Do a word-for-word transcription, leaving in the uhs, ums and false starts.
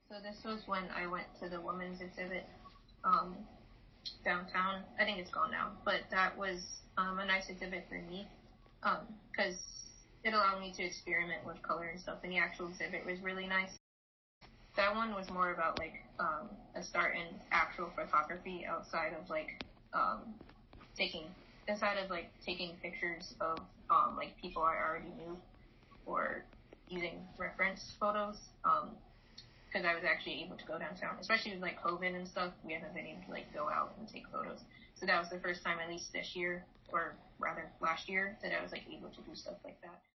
So this was when I went to the women's exhibit um, downtown. I think it's gone now, but that was um, a nice exhibit for me because um, it allowed me to experiment with color and stuff. And the actual exhibit was really nice. That one was more about like um, a start in actual photography outside of like um, taking inside of like taking pictures of um, like people I already knew or using reference photos. Um, because I was actually able to go downtown, especially with like COVID and stuff. We haven't been able to like go out and take photos. So that was the first time, at least this year, or rather last year, that I was like able to do stuff like that.